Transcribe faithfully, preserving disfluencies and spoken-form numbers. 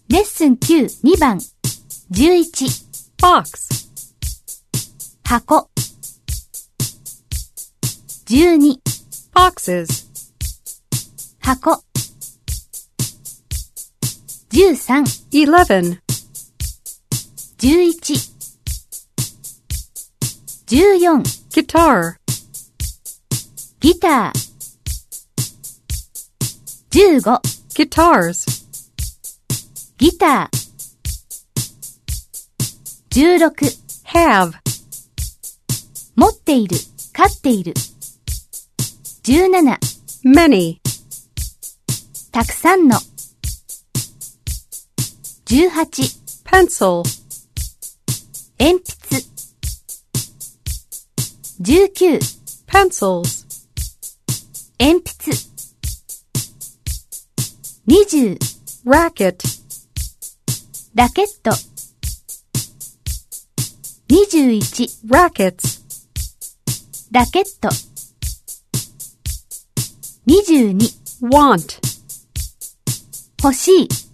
レッスンきゅう、にばん。じゅういち。 box, 箱。じゅうに。 boxes, 箱。じゅうさん。 eleven, じゅういち。じゅうよん。 guitar, ギター。じゅうご。 guitars, ギター。じゅうろく。 have, 持っている、飼っている。じゅうなな。 many, たくさんの。じゅうはち。 pencil, 鉛筆。じゅうきゅう。 pencils, 鉛筆。にじゅう。 racket, ラケット。にじゅういち。 rackets, ラケット。にじゅうに。 want, 欲しい。